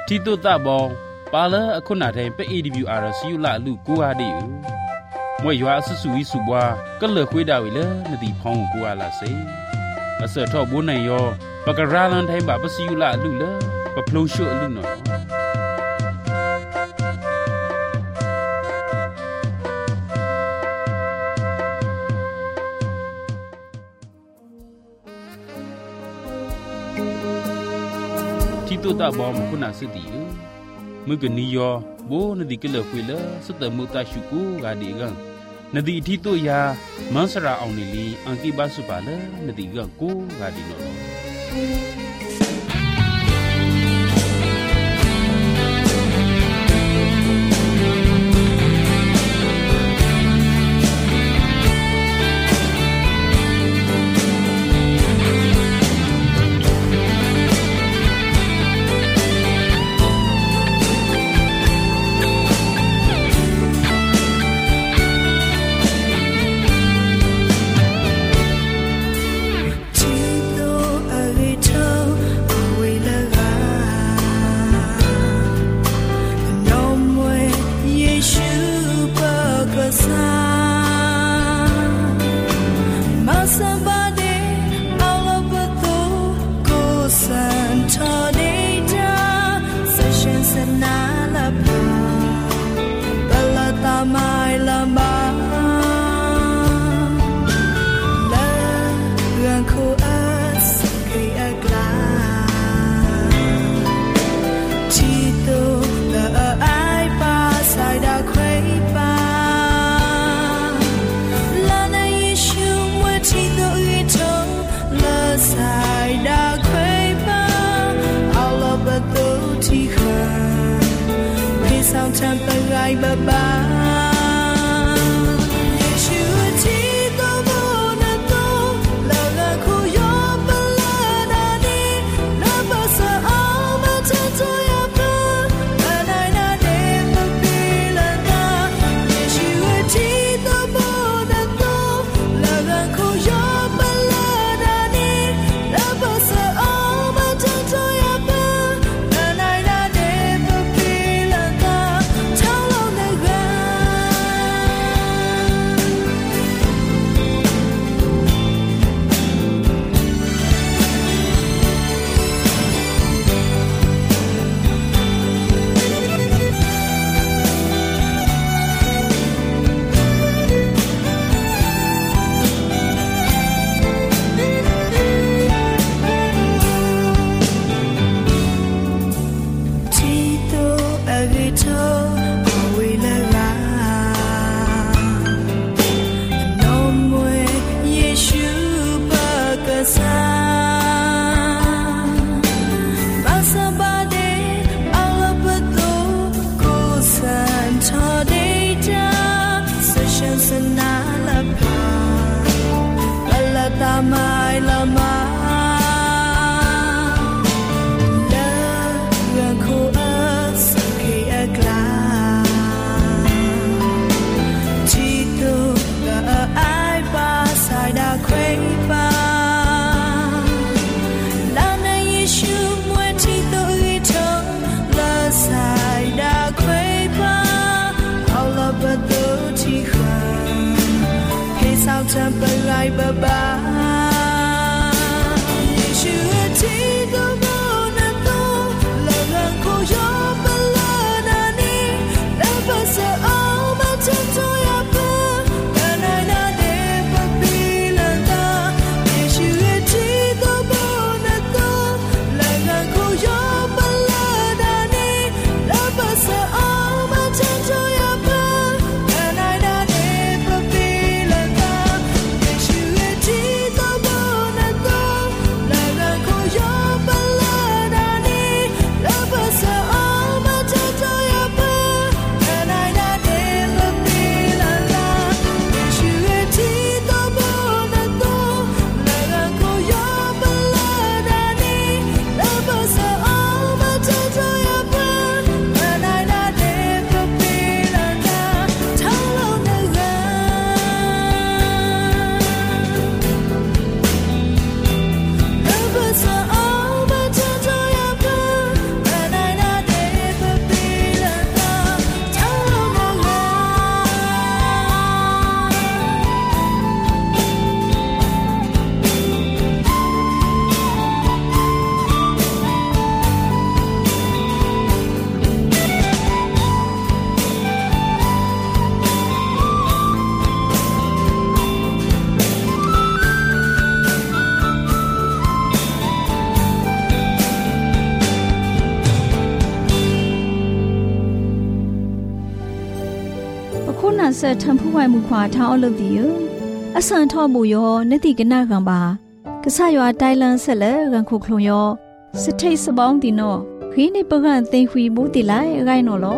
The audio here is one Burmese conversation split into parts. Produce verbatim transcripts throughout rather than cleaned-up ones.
ที่ตุตะบองปาเลอคุณาแทนไป เอ ดี บิว อาร์ ซี ยู ละลูกูอาดิอูมวยยัวสุสุวิสุบัวก็เลือกคุยดาวอีเลนดีพองกูอาลาเซมาเสือทอบุญในยอปากราลันไทยบาปซียูละลูเลปะพลูชั่วลูหนอที่ตุตะบองคุณาสติอูมือกันนิยอโบนดีก็เลือกคุยเลสุดแต่มุตาชุกูกาดีกันนดีที่ตัวยามันสระเอาในลีอังกีบาสุบาเลนดีกันกูกาดีโน Yo เสทำผู้ไว้มุขวาท้าเอาเลยดีอาสันทอบุยอนติกนากันบากษายว่าไดลันเสลกันคุคลงยอสเทสบ้องติโนขีในปกันเตหุยบุติไลไรโนโล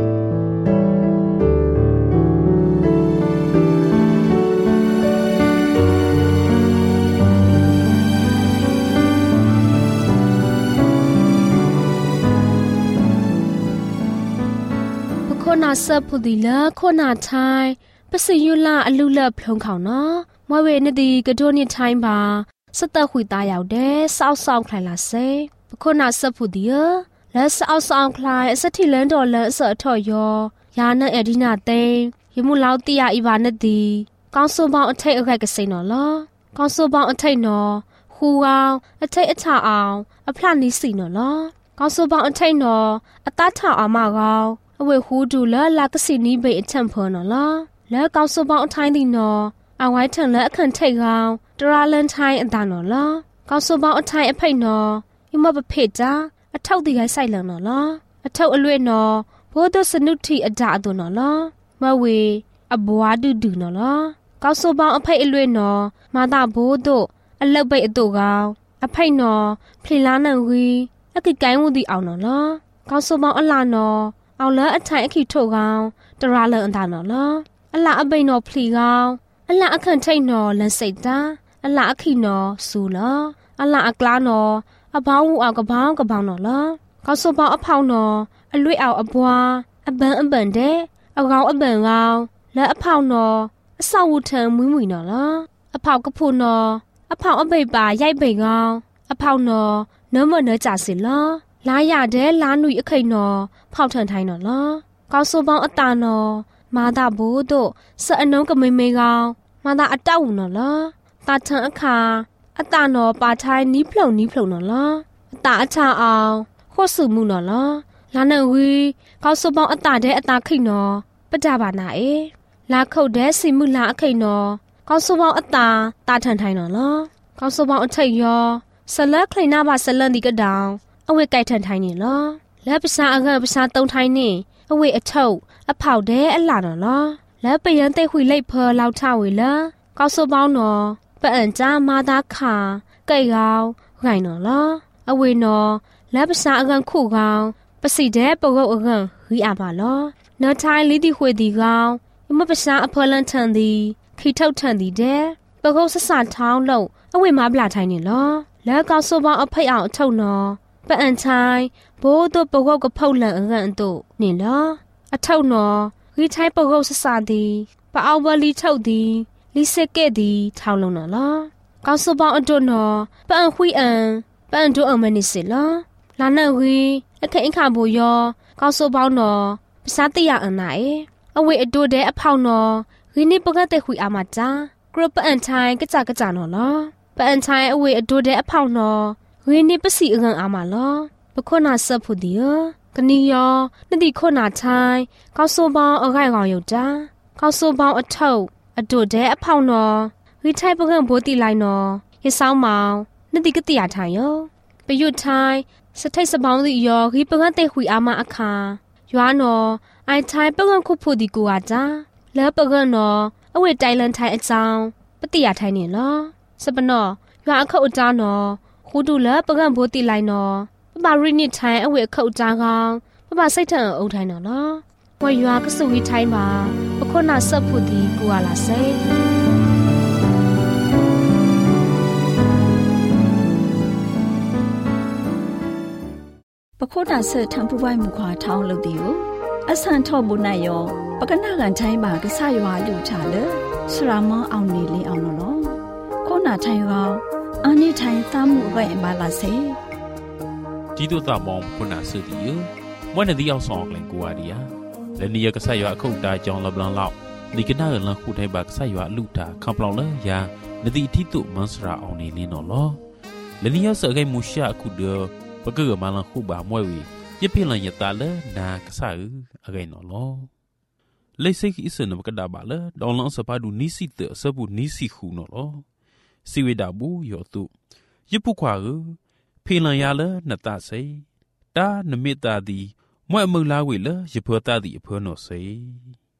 คนอาเซพุดีละคนอาไทยปะสิยุลาอลุละพลงเขาเนาะมะเวนดีกระโดนี่ไทม์บาสตะขุยตายาวเด้ซาวซาวคลายละเซปะคนอาเซพุดีและซาวซาวคลายสถิลันดอลเสอทอยอยานะเอดินาเตยมุลาวติยาอีวานดีกองโซบองอไทยอะไรกะเซนอละกองโซบองอไทยนอฮูวาวอไทยอชาอาวอพลานิสีนอละกองโซบองอไทยนออตาถาอามากาวအဝေဟူဒူလာလာကစီနီဘေအချံဖောနော်လာလဲကောက်စပောင်းအထိုင်းဒီနော်အဝိုင်းထန်လဲအခန့်ထိတ်ကောင်တရာလန်ထိုင်းအတနော်လာကောက်စပောင်းအထိုင်းအဖိတ်နော်အမဘဖိတ်တာအထောက်ဒီခိုင်းဆိုင်လန်နော်လာအထောက်အလွဲ့နော်ဘိုးတို့စနုထီအကြအတူနော်လာမဝေအဘွားဒူဒူနော်လာကောက်စပောင်းအဖိတ်အလွဲ့နော်မာတာဘိုးတို့အလောက်ပိတ်အတူကောင်အဖိတ်နော်ဖလီလာနန်ဝီအကိကိုင်းဝူဒီအောင်နော်လာကောက်စပောင်းအလာနော်เอาละအထိုင်အခီထုတ်ကောင်တရာလန်အတာနော်လားအလာအပိန်နော်ဖလီကောင်အလာအခန့်ထိတ်နော်လန်စိတ်တာအလာအခီနော်စူလားအလာအကလားနော်အဘောင်းဝူအောင်ကဘောင်းကဘောင်းနော်လားကောက်စပောင်းအဖောင်းနော်အလွေအောင်အဘွားအပန်းအပန်တဲ့အကောင်အပန်ကောင်လက်အဖောင်းနော်အဆောက်ဝူထံမွေးမွေနော်လားအဖောက်ကဖို့နော်အဖောင်းအပိတ်ပါရိုက်ပိန်ကောင်အဖောင်းနော်နမနကြစီလားလာရတဲ့လာနွေအခိတ်နော်ဖောက်ထန်ထိုင်းနော်လားကောက်ဆိုပေါင်းအတာနော်မာတာဘိုးတို့စအနုံးကမိမေကောင်မာတာအတောက်နော်လားတာထန်အခါအတာနော်ပါထိုင်းနီးဖလုံနီးဖလုံနော်လားအတာအချအောင်ခော့စုမှုနော်လားလာနဝီကောက်ဆိုပေါင်းအတာတဲ့အတာခိတ်နော်ပကြပါနာအေလာခုတ်တဲ့စီမှုလာအခိတ်နော်ကောက်ဆိုပေါင်းအတာတာထန်ထိုင်းနော်လားကောက်ဆိုပေါင်းအထိတ်ရောဆလက်ခလိနာပါဆလန်ဒီကတောင်အဝဲကြိုက်ထန်ထိုင်းနေလားလက်ပစာအငတ်ပစာတုံထိုင်းနေအဝေအထုပ်အဖောက်တဲ့အလာနော်လားလက်ပယန်တိတ်ခွေလိုက်ဖော်လောက်ထဝေလားကောက်စပေါင်းနော်ပအန်ကြမာသားခါကြိတ်ကောင်ဂိုင်နော်လားအဝေနော်လက်ပစာအငတ်ခုကောင်ပစီတဲ့ပကုတ်အငတ်ရီအပါလောနော်ထိုင်းလီတီခွေဒီကောင်မပစာအဖော်လန်ထန်ဒီခိထုတ်ထန်ဒီတဲ့ပကုတ်ဆဆထောင်းလို့အဝေမပလာထိုင်းနေလောလက်ကောက်စပေါင်းအဖိတ်အောင်အထုပ်နော်ပအန်ချိုင်းဘိုးတို့ပကုတ်ကဖုတ်လန်အငန့်တို့နေလားအထောက်နော်ရီချိုင်းပကုတ်ဆဆသည်ပအောက်ဝလီထုတ်သည်လီစက်ကဲ့သည်ထောင်းလုံးနော်လားကောက်စပေါင်းအတွနော်ပအန်ခွီအန်ပအန်တို့အမနိစီလားလာနဝီအခင်းအခါဘူယောကောက်စပေါင်းနော်ပစားတရအန်နိုင်အဝေအတူတဲ့အဖောက်နော်ရီနိပကတဲ့ခွီအာမတာဂရုပအန်ချိုင်းကကြကကြနော်လားပအန်ချိုင်းအဝေအတူတဲ့အဖောက်နော်ဝင်းနေပစီအငန်အာမလောပခွနာဆပ်ဖူဒီယကနီယောနတိခွနာချိုင်းကောက်ဆိုပေါင်းအခိုင်ကောင်ယုတ်တာကောက်ဆိုပေါင်းအထုပ်အတုတဲ့အဖောင်းနော်ဝိထိုင်ပကံဘိုးတီလိုက်နော်ရဆောင်းမောင်နတိကတိယထိုင်ယောပယွတ်ထိုင်စထိတ်စပေါင်းစီယောခိပကံတဲ့ခွေအာမအခါရွာနော်အိုင်ထိုင်ပကံခုဖူဒီကူအားတာလဲပကံနော်အဝေတိုင်လန်ထိုင်အချောင်းပတိယထိုင်နေလောစပနောရွာအခုတ်အတားနော်ဟူဒူလာပကံဘိုးတီလိုက်နော်ပပရိနစ်ထိုင်အဝေအခုတ်တာကောင်ပပစိတ်ထန်အုပ်ထိုင်နော်နော်ဝရွာကဆူဝီထိုင်ပါပခုနာဆပ်ဖူဒီကူလာစေပခုနာဆထံပူပိုင်မူခွာထောင်းလို့ဒီကိုအဆန်ထော့ဘူးနိုင်ရောပကနာကန်ထိုင်ပါကဆရွာလူချလေဆရာမအောင်နေလေးအောင်နော်ခုနာထိုင်ရောအနိထိုင်သမှုပဲအမလာစေဒီတို့တာမောင်ခုနာစုဒီယမွနဲ့ဒီအောင်ဆောင်ကလင်ကိုဝါဒီယာလည်းနီယကဆရွာအခုတ်တာကြောင်းလပလန်လောက်ဒီကနာလန်ခုထိုင်ပါကဆရွာလူတာခံပလောင်လဲယာနဒီတိတုမန်စရာအောင်နေလင်းတော့လောလည်းနီယဆအကိမူရှာအခုဒပကကမလန်ခုပါမွဲဝီရပြလန်ရတာလဲနာကဆာအကိနော်လောလေစိတ်အစနမကဒါပါလဲဒေါ်လန်စပါဒူနီစီတဆဘူးနီစီခုနော်လောစီဝေဒါဘူးယောတုယပုခွာကဖေလန်ရလဲနတဆေတာနမိတာဒီမွဲ့မလာဝေလဲယဖွတာဒီအဖွနောဆေ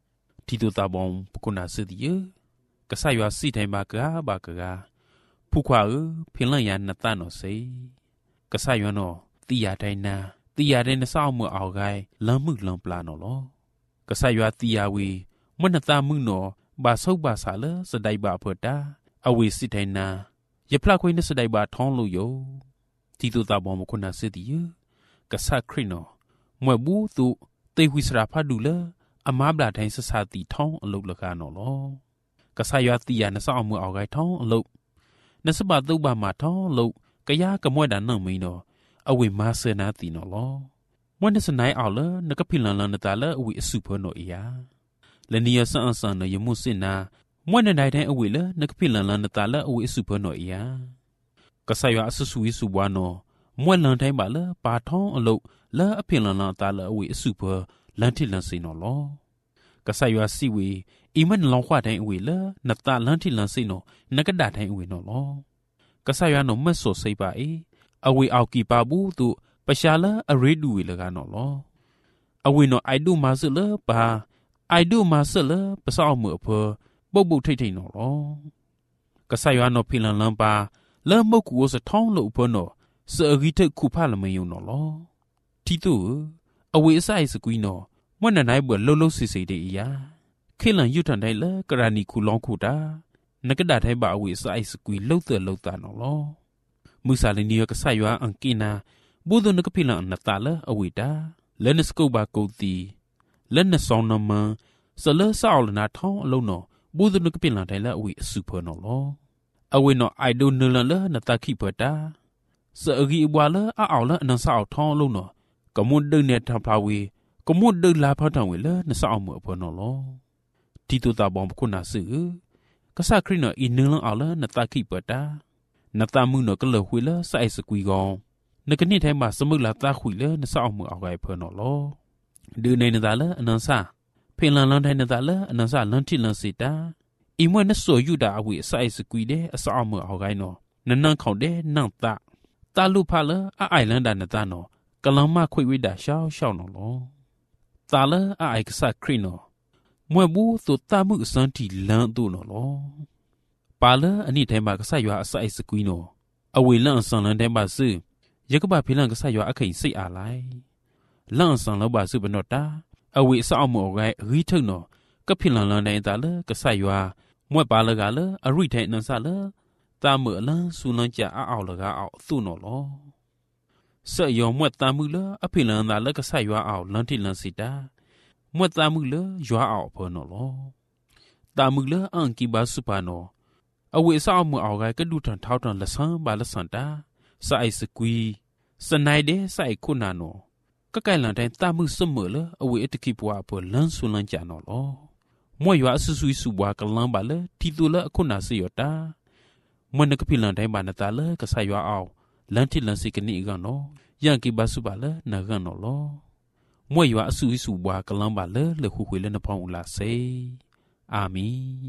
ทีตัวตาบองปกุนาสือดีเยกษัตริย์ว่าสีไทยมากะบากะผู้ขวาเออเพียงละยันนัตตาโนเซกษัตริย์ว่าโนตียาไดนาตียาไดนสาวมือเอาไกลำมึกลำปลาโนโลกษัตริย์ว่าตียาวีมันนัตตามึงโนบาสุบาสาเลสดายบาเปิดดาอเวสิไทยนาอย่าพลาดคุยนสดายบาท้องลุโยที่ตัวตาบองมคนน่าเสียดีกษัตริย์คริโนเมื่อบูตุเตวิสราพาดูเลอามาบลาไทยสสาติท้องอลุกละกาโนโลกษัตริย์ว่าตียานสาวมือเอาไกท้องอลุกนสบาตุบามาท้องลุกกะยากะมวยดานนังมีโนอเวมาเสนาติโนโลวันนสนายเอาเลนกพิลันลันตาเลอเวสุพโนเอียและนี่สังสันยมุสินาวันนั้นได้อเวเลนกพิลันลันตาเลอเวสุพโนเอียกษัตริย์ว่าสุสุวิสุวานมวยลันไทยบาเลปาท้องอลุกและอพิลันลันตาเลอเวสุพลันทิลันสิโนโลกษัตริย์ว่าสิวีอีมันลองขวาไทยอเวเลนัตตาลันทิลันสิโนนักดาไทยอเวโนโลกษัตริย์ว่าโนมัสโซไซบาเออเวเอากีปาบูตุปชาละอเรดูเวลกาโนโลอเวโนไอดูมาสเลปาไอดูมาสเลปสาวมือเพอบุบุไทยไทยโนโลกษัตริย์ว่าโนพิลันลันปาเริ่มมุกูสะท้องโลเพอโนเสอกิเทคูพาละเมยโนโลที่ตัวอเวสไอสกุยโนมันนั่นไอเบื่อโลโลสิสิเดียเคลันยุทันได้ละกรานีคูลองคูดานักดาไทยบาอเวสไอสกุยโลเตอโลตาโนโลมุสาลินียกษัตริย์ว่าอังกินาบูดนกพิลันนัตตาละอเวดาเลนสกูบาโกตีเลนสองนามสเลสาวลนาท้องโลโนบูดนกพิลันได้ละอเวสุพโนโลอเวโนไอดูนลันละนัตตาขีเปดาเสอกีบวาละอาเอาละนันสาวท้องโลโนกมุดเดินเนทพาวีกมุดเดินลาพาทางเวละนันสาวมือพโนโลที่ตัวตาบอมคุณนาสือกษัตริย์ครินอินนึงลังเอาละนัตตาขีเปดานัตตามึงเนก็เลยหุยละใส่สกุยกองในกันนี้ไทยมาสมุกลาตาหุยละนัสาวมือเอาไว้เพอนอโลดูในนัตตาละอนันซาเพียงลังลังไทยนัตตาละอนันซาลังที่ลังสิตาอีมวยนัสโซยูดาอวิใส่สกุยเดอสาวมือเอาไว้เนาะนันนังเขาเดนังตาตาลูพาละอาไอลังดานัตตาเนาะกำลังมาคุยวิดาเช้าเช้าเนาะโลตาละอาไอกษัตริย์คริโนมวยบูตัวตามือสันติลังตัวเนาะโลปาละอันนี้ไทยมากษัตริย์ว่าใส่สกุยโนอเวลังสังลังไทยมาซื้อยกบ่าพิลังกษัตริย์ว่าอคัยสิอาไลลังสังละบาซื้อปนอตาอเวสาวมือเอาไว้รีทึเนาะก็พิลังลังไดตาละกษัตริย์ว่ามวยปาละกาละอริไทยนันซาละตามือลังสุนันจะอาเอาละกาเอาตุโนโลเสยอมวยตามือละอพิลังตาละกษัตริย์ว่าเอาลังที่ลังสิตามวยตามือละยัวเอาเพอโนโลตามือละอังกิบาสุปาโนอเวสาวมือเอาไว้ก็ดูทันเท้าทันละสังบาละสันตาใส่สกุยสนายเดใส่คุณนาโนก็ไกลหลังแต่ตามือเสมอเลยเอาไว้ตะกี้ปัวเปิดลันสุลันจานอลอมวยว่าสุสุยสุบวากลังบาเลยที่ตัวละคุณนาสิยตามันนึกพิลังแต่บานตาเลยก็ใส่ว่าเอาลันที่ลันสิกันนี่กันเนาะยังกีบาสุบาเลยนักกันเนาะลอมวยว่าสุสุยสุบวากลังบาเลยเลยคุยเลยนพองอุลาเซอามี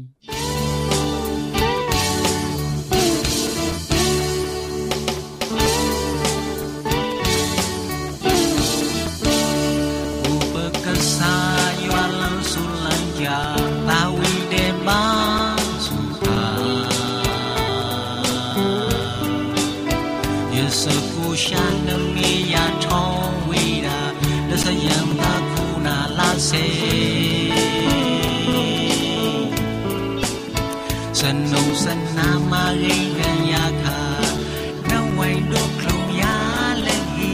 สนุกสนานมาเรียนยาคาน้ำไว้ดูคลุมยาเล่ฮี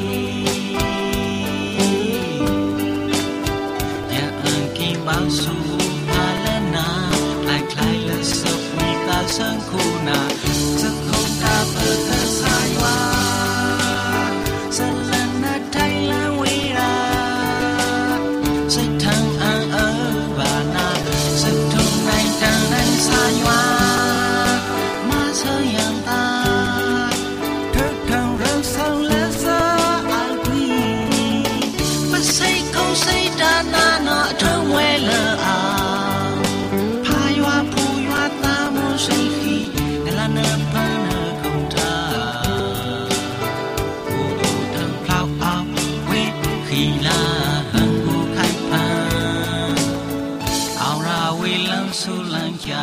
อย่าอังกิบาสูพาเลนาคลายคลายและสุขมีตาสังคูนาจะคงตาเปิดกระสายวาสลันนาไทยละวีราใส่ทางอ่างเอ๋อบานาสักทุ่งในทางนั้นสายวามาเธอยังตาเธอลังสุลังยา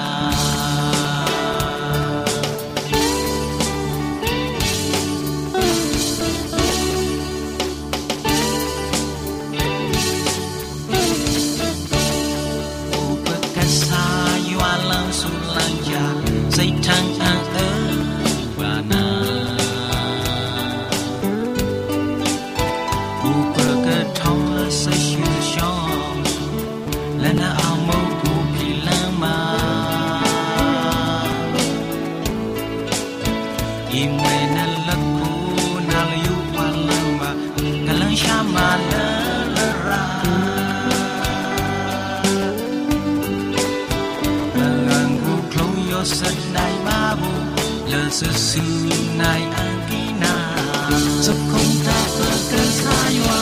sự sự này anh kỳ na giúp không ta vừa cơ xa hoa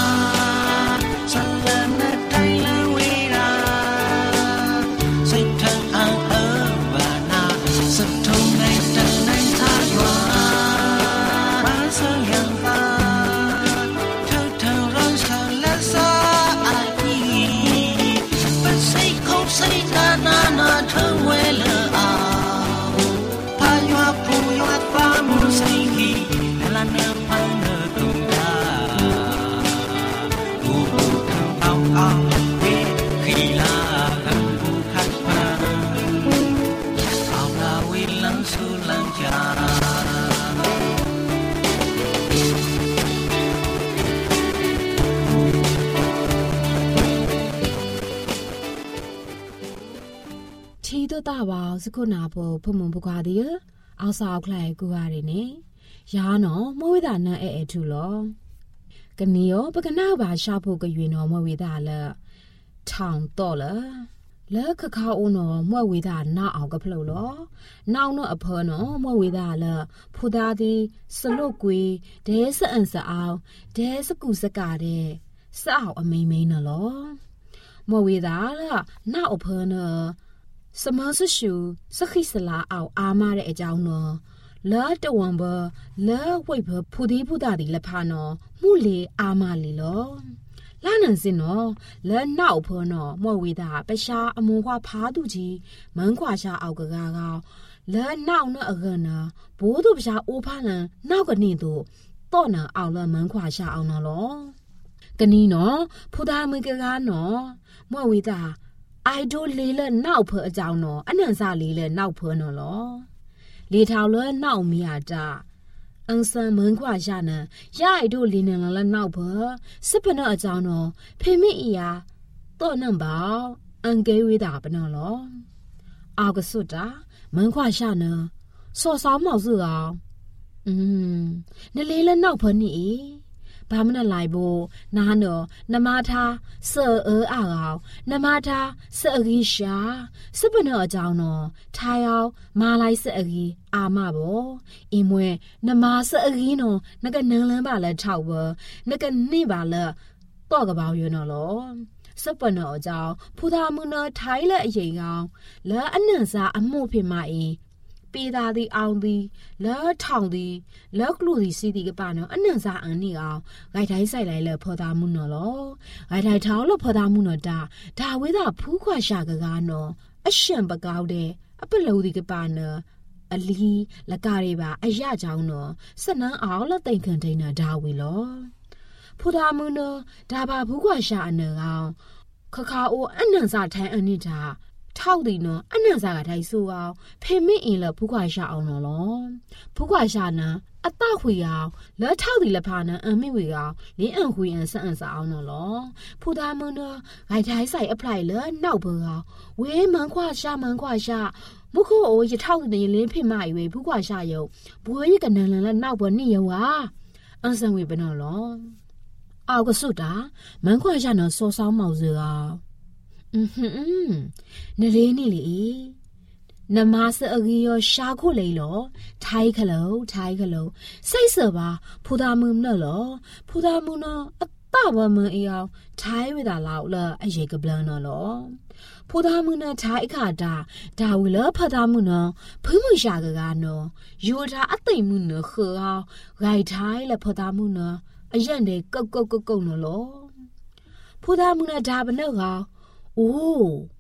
sang lên đất thay là quy ra xây thân ăn ở và na sự thông này trần này xa hoa ba sơ yang ta thơ thơ rong sơ lẽ xa ai đi bất xây không xây ta na na thơ quê lỡ ทีตัวตาว่าสกุนาโปพมุนพกวาดีเอาสาวใครกูว่าเรเนยาเนาะมวยดานะเอเอทูลอกันนี้อ๋อปะกันนาบาชาโปกอยู่เนาะมวยดาละทางต่อละแล้วคคาโอเนาะมวยดาหน้าเอากับเพลลอนาวเนาะอเพอเนาะมวยดาละผู้ดาดีสโลกุยเดสอันสะเอาเดสกุสกาเดสะเอาอเมเมนะลอมวยดาละหน้าอเพอเนาะสมอสชูสขิสลาเอาอามาတဲ့အကြောင်းနော်လဲတဝန်ဘလဲဝိတ်ဘဖူဒီဖူတာဒီလက်ဖာနော်မှုလေအာမလီလောလာနန်စင်နော်လဲနောက်ဖောနော်မွေဝေတာပရှာအမွန်ခွာဖားသူကြီးမန်းခွာရှာအောက်ကကားကောလဲနောက်နော်အကနာဘိုးတို့ပရှာအိုးဖားလန်နောက်ကနေတို့တော့နာအောင်လဲမန်းခွာရှာအောင်နော်လောကနီနော်ဖူတာမကကားနော်မွေဝေတာไอดอลလေးလဲနောက်ဖေအကြောင်းနော်အနန်စာလေးလဲနောက်ဖေနော်လောလေထောင်လဲနောက်မီယာတာအန်ဆန်မန်ခွာရှာနရိုက်တို့လေးနန်လဲနောက်ဖေစစ်ပနအကြောင်းနော်ဖေမိအီယာတော့နံပါအန်ကဲဝေးတာပနော်လောအောက်ကစွတ်တာမန်ခွာရှာနစော်ဆောင်မောက်စုအောင်อืมနလေးလဲနောက်ဖေနီဘာမနလိုက်ဘူးနာနော်နမထားစေအအောင်နမထားစေအကြီးရှာစပနအကြောင်းနော်ထိုင်အောင်မာလိုက်စေအကြီးအာမဘောအင်းမွဲနမစေအကြီးနော်နကနန်းလန်းပါလဲထောက်ဘောနကနေပါလဲတော့ကပေါရွနော်လောစပနအကြောင်းဖူသာမနထိုင်လဲအရင်ကောင်လဲအနန်စာအမှုဖြစ်မအင်းปีดาดีเอาดีแล้วทองดีแล้วกลูดีซีดีก็ป่าเนาะอันนั้นซาอันนี้เอาไก่ไทยใส่ไหลเลยพอตามุนเนาะล้อไก่ไทยเท้าแล้วพอตามุนเนาะดาดาเวดาผู้ขวาชากะกาเนาะအရှံပကောက်တဲ့အပလူဒီကပါနအလီလကားတွေပါအရကြောင်းနော်စနန်းအောင်လတိန်ခန်တိန်နာဒါဝီလောဖူတာမနဒါပါဘူးခွာရှာအနကောင်ခခါအိုအနန်စာထိုင်အနိတာထောက်ဒီနော်အနန်စာကထိုင်ဆိုအောင်ဖေမင်းအင်လဘူးခွာရှာအောင်နော်လောဘူးခွာရှာနာအတခွေအောင်လဲထောက်ဒီလဖာနာအမိဝေအောင်လင်းအန်ခွေအန်ဆန်အန်စာအောင်နော်လောဖူတာမနဂိုင်ထိုင်ဆိုင်အပလိုက်လဲနောက်ဘောဝေးမန်ခွာရှာမန်ခွာရှာမခိုးအိုရထောက်နေလင်းဖိမအွေဘူးခွာရှာယုံဘွေးရကနန်လန်လဲနောက်ဘောနိယဝါအန်ဆန်ဝေဘနော်လောအောက်ကစွတာမန်ခွာရှာနော်စောဆောင်းမောက်စေကอืมอืมနလေးနေလေနမစအကြီးရရှာခုလေလောထိုင်ခလောထိုင်ခလောစိတ်စပါဖူတာမုံနော်လောဖူတာမုံနော်အတဘမအယောထိုင်ဝတာလောက်လာအရေကပလန်နော်လောဖူတာမုံနော်ထိုင်ခါတာဒါဝီလောဖတာမုံနော်ဖုံမရှာကကနော်ယူတာအသိမုံနော်ခေအောင်ဂိုင်ထိုင်လဖတာမုံနော်အရက်တဲ့ကုတ်ကုတ်ကုတ်ကုတ်နော်လောဖူတာမုံနော်ဒါဘနောက်ကအိုး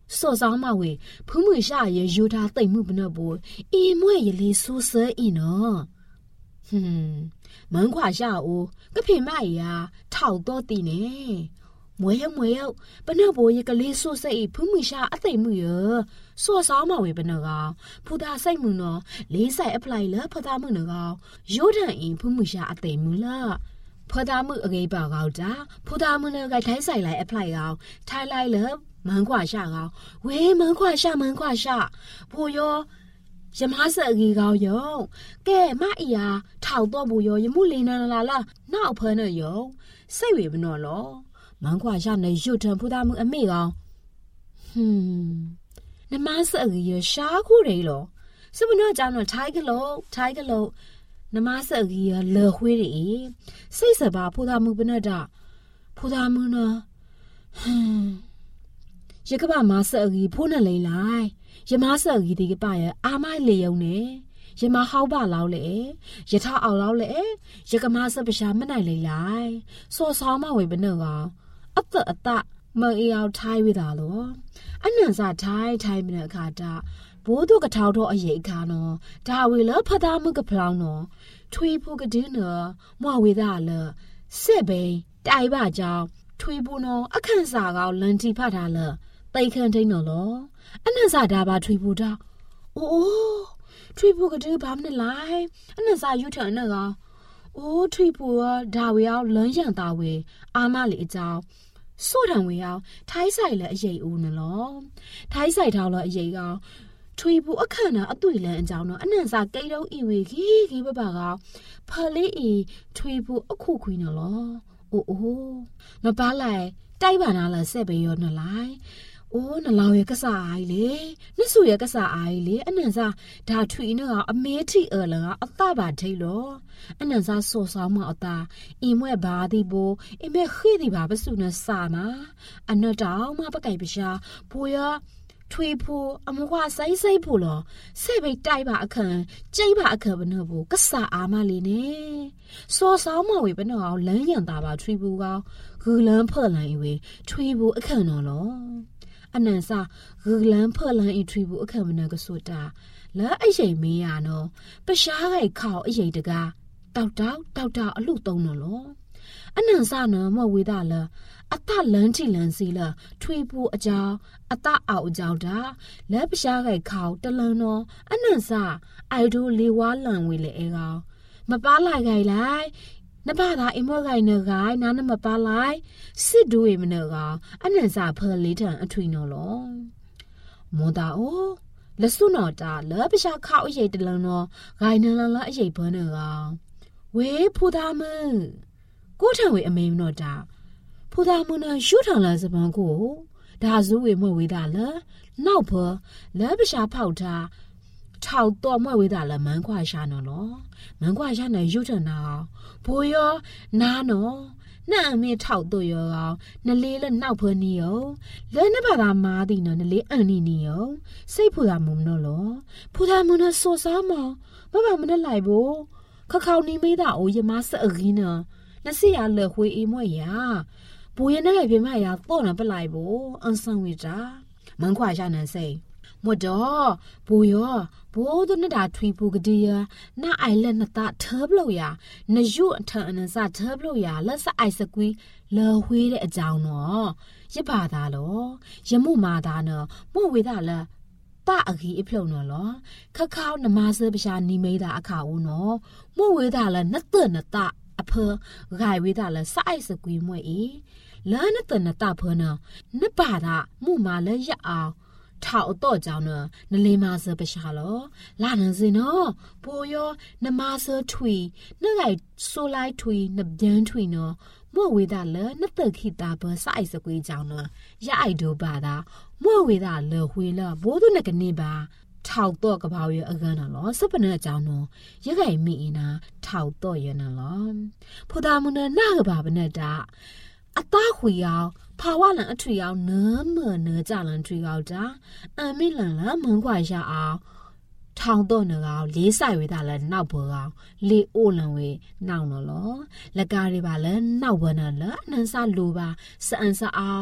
စောဆောင်မဝေဖုံးမွေရှာရဲ့ယူထားတိတ်မှုဘနဘောအီမွေရလေးဆူဆဲအီနော်ဟွန်းမန်ခွာရှာအိုကဖေမရထောက်တော့တီနေမွေမွေဘနဘောရကလေးဆူဆဲအီဖုံးမွေရှာအသိမှုရစောဆောင်မဝေဘနကဖူတာစိတ်မှုနော်လေးဆိုင်အပလိုက်လဖတာမှုနကယူထန်အီဖုံးမွေရှာအသိမှုလားဖတာမှုအကြီးပါကောက်တာဖူတာမှုနကထိုင်းဆိုင်လိုက်အပလိုက်ကောထိုင်းလိုက်လ门跨下高，喂门跨下门跨下，不哟，什么事个高哟？给妈呀，炒多不哟，也没理那啦啦，哪碰了哟？谁会不孬咯？门跨下那就成不大门没高，哼，那妈事个哟，啥苦来咯？是不孬讲了拆个喽，拆个喽，那妈事个哟，乐会的，谁是把不大门不孬的？不大门呢？哼。ရကဘာမဆာဂီဖုန်လေလိုက်ယမဆာဂီဒီကပါရအာမိုင်လေယုံနေယမဟောက်ပါလောက်လေယထအောင်လောက်လေယကမဆပရှာမနိုင်လေလိုက်စောဆောင်းမဝေဘနောကအတအတမေအေအောင်ထိုင်းဝေတာလောအနန်စာထိုင်းထိုင်းမနအခါတာဘိုးတို့ကထောက်တော့အရေးခါနော်ဒါဝေလဖတာမှုကဖလောင်းနော်ထွေးဖို့ကဒင်းနော်မဝေတာလစစ်ဘိတိုင်ပါကြောင်ထွေးဖို့နော်အခန့်စာကောလန်တီဖတ်တာလတိတ်ခန့်ထိန်နော်လောအနန်စာဒါပါထွေးဖို့တာအိုးထွေးဖို့ကဒင်းဘာမနဲ့လိုက်အနန်စာယူထန်နော်ကောအိုးထွေးဖို့ဒါဝေအောင်လမ်းရန်တာဝေအာမလေးအကြောင်းစို့ထံဝေအောင်ထိုင်းဆိုင်လည်းအရေးဦးနော်လောထိုင်းဆိုင်ထောက်လည်းအရေးကောထွေဘူးအခန့်နာအတွေ့လန်းအကြောင်းတော့အနန်စာကိတ်တော့ဤဝေခီခီဘဘကဖလေးဤထွေဘူးအခုခွေးနော်လောအိုးအိုးမပါလိုက်တိုက်ပါနာလားဆက်ပေးရောနော်လိုက်အိုးနလောင်ရကစားအိုင်လေနစ်ဆူရကစားအိုင်လေအနန်စာဒါထွေနော်အမေထီအလကအသပါထိတ်လောအနန်စာစောဆောင်မအတာအင်းမွဲဘာဒီဘိုအင်းမဲခေဒီဘာပစုနစာမအနတောင်မပကိုင်ပရှာဘူရထွေဖို့အမကွာဆိုင်ဆိုင်ဖို့လောဆဲပိတ်တိုက်ပါအခန့်ကျိတ်ပါအခန့်ဘနဘူးကဆာအားမလေးနေစောဆောင်မဝေဘနအောင်လမ်းရန်တာပါထွေဖို့ကောဂူလန်းဖော်လန်ဝေထွေဖို့အခန့်နော်လောအနန်စာဂူလန်းဖော်လန်အထွေဖို့အခန့်ဘနကဆိုတာလဲအရင်မေးရနော်ပရှားခိုက်ခေါအရင်တကားတောက်တောက်တောက်တောက်အလူသုံးနော်လောအနန်စာနော်မဝေတာလားအတလန်းချီလန်းစီလာထွေဖို့အကြောင်းအတအောက်အကြောင်းတာလက်ပရှားခိုက်ခေါတလန်းတော့အနန်စာအိုက်ဒိုလေးဝါလန်ဝေလေအဲကောင်မပါလိုက်ခိုင်လိုက်နဘာသာအမောခိုင်နခိုင်နာနမပါလိုက်စစ်ဒူဝေမနကောင်အနန်စာဖလေးထန်အထွေနော်လောမောတာအိုလက်စွနော်တာလက်ပရှားခေါအရေးတလန်းတော့ဂိုင်နလန်လအရေးဘနကောင်ဝေဖူသားမကိုထံဝေအမေမနော်တာဖူသားမနရှုထောင်လာစပန်ကိုဒါဇူဝေမွေဝေတာလနောက်ဖလက်ပရှားဖောက်တာထောက်တော့မွေဝေတာလမန်းခွာရှာနော်လောမန်းခွာရှာနေရုထနာဘိုးရောနာနော်နာအမေထောက်တော့ရောနလေးလက်နောက်ဖနီရောလဲနဘာသာမာသည်နော်နလေးအန်နီနီရောစိတ်ဖူသားမုံနော်လောဖူသားမနစောစားမဘဘမနလိုက်ဘိုခခေါနီမေးတာအိုယမဆအရင်းနော်နစီရလခွေအေမွေရဘူရနဲ့ပြမရတော့နပလိုက်ဘိုအန်ဆန်ဝီတာမန်ခွာရှာနေစိမွတ်တော့ဘူရောဘိုးတို့နဲ့တာထွေပူကတိယနာအိုင်လက်နတာထောဘလို့ရနယုအထန်အနစထောဘလို့ရလက်စအိုက်စကွီလော်ဝေးတဲ့အကြောင်းနော်ရပါသားလောရမှုမာသားနော်မို့ဝေးတာလားตาอกีอพลงနော်လောခခေါနမဆပရှာနီမိတာအခါဦးနော်မို့ဝေးတာလားနတ်တနတအဖဂိုင်ဝေးတာလားစိုက်စကွေမွဲ့ဤလာနတနတဖနော်နပါတာမှုမာလဲရအောင်ထောက်တော့ကြောင်းနော်နလေးမဆပရှာလောလာနစင်နော်ပိုယောနမဆထွီနဂိုင်ဆိုလိုက်ထွီနဗျန်းထွီနော်မို့ဝေးတာလဲနတခိတာဘစိုက်စကွေကြောင်းနော်ရအိုက်ဒိုပါတာမို့ဝေးတာလေဝေးလာဘိုးသူနဲ့ကနေပါထောက်တော့ကပောင်ရအကန်နော်စပနဲ့အကြောင်းနော်ရခိုင်မိအနာထောက်တော့ရနော်ဖိုတာမနနာကပါဘနဲ့တာအသားခွေအောင်ဖာဝလန်အထွေအောင်နမနကြလန်ထွေအောင်တာအမိလန်လာမန်ခွာရအောင်ထောင်တော့နော်ကောင်လေးဆိုင်ဝေးတာလဲနောက်ဘောကောင်လေးအိုလန်ဝေးနောက်နော်လောလက်ကားတွေပါလဲနောက်ဘောနော်လအနန်းစလိုပါစအန်စအောင်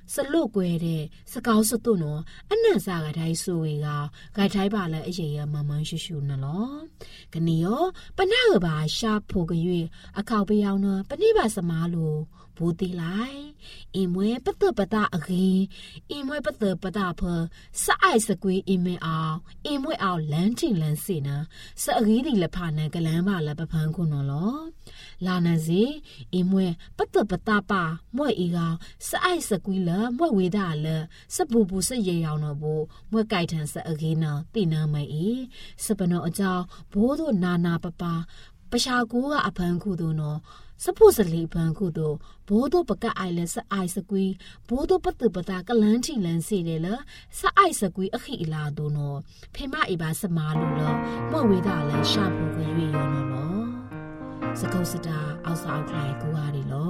สลุกเวเดสกาวสตุนอันนั้นสากไทยสวยกากไทยบาละเอเยมามันชูชูนะล้อกันนี้อ๋อปะหน้าบาชาผูกยุยอาข่าวไปยาวเนอะปะนี่บาสมาลูบูตีไลอีมวยปะเตอปะตาอกีอีมวยปะเตอปะตาเพอสะไอสกุยอีเมเอาอีมวยเอาแลนจิงแลนสีนะสะอกีดีละพานะกะแลนบาละปะพังคุนอล้อลานาซีอีมวยปะเตอปะตาปามวยอีกาสะไอสกุยละมวยเวดาละสะบูบูสะเยยาวนะบูมวยไก่ทันสะอกีนะตีนะไม่อีสะปะนออจาโบโดนานาปะปาประชากูกะอพังคุดูเนาะสะพูสลีพังคุดูโบโดปะกะไอเลสะไอสกุยโบโดปะตึปะตากะลันทิลันสีเลละสะไอสกุยอขิอีลาดูเนาะเพมาอีบาสมาลูละมวเวดาละชาพูกะยุยยอเนาะเนาะสะกอสตาเอาสาวใครกูว่าดิลอ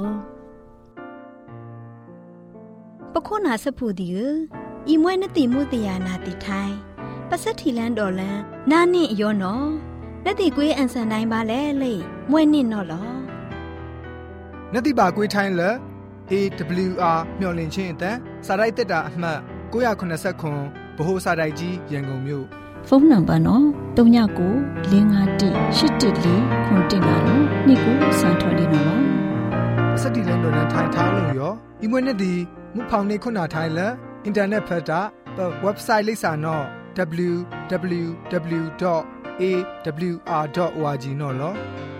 ปะโคนาสะพูดิอีมวยนติมุตยานาติไทยปะสะทีลันดอลันนานี่ยอเนาะนติกွေးအန်ဆန်တိုင်းပါလဲလေမွဲ့နစ်တော့လောနတိပါကွေးထိုင်းလဲ A W R မျော်လင့်ချင်းအတန်းစာရိုက်တက်တာအမှတ်၉၇၇ဗဟိုစာရိုက်ကြီးရန်ကုန်မြို့ဖုန်းနံပါတ်နော်၃၉၄၅၁၈၁၄ခုတင်ပါလို့နေ့ကိုစံထွက်နေတော့စက်တီလန်တော်လန်ထိုင်ထားလို့ရောဤမွေးနေ့ဒီမူဖောင်နေခုနာထိုင်လဲအင်တာနက်ဖက်တာ website လိပ်စာနော် w w w dot a w r dot org နော်လော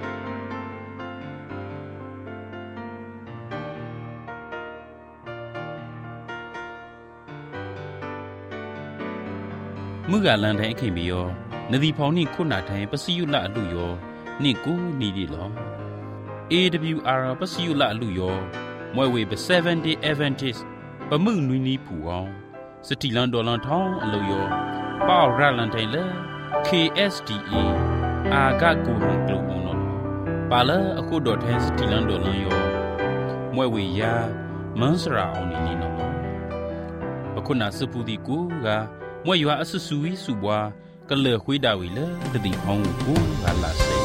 မှုကလန်တဲ့အခင်ပြီးရောနဒီဖောင်နိခုနာထိုင်ပစီယုလအလူရောနိကိုနီဒီလော A W R ပစီယုလအလူရောမွဲဝေပseventy Adventist ပမှုနွီနီဖူအောင်စတီလန်ဒေါ်လန်ထောင်းအလူရောပေါရလန်တိုင်လေK S D A အာဂကူဟန်ကလုုံနော်ပါလာအခုဒေါ်ထဲစတီလန်ဒေါ်လန်ရောမွဲဝေယာမန်စရာအောင်နီနီနော်အခုနာစပူဒီကူကမွဲရွာအဆဆူဝီစုပွားကလေခွေးတာဝီလေတတိဖောင်းကိုကလာစေ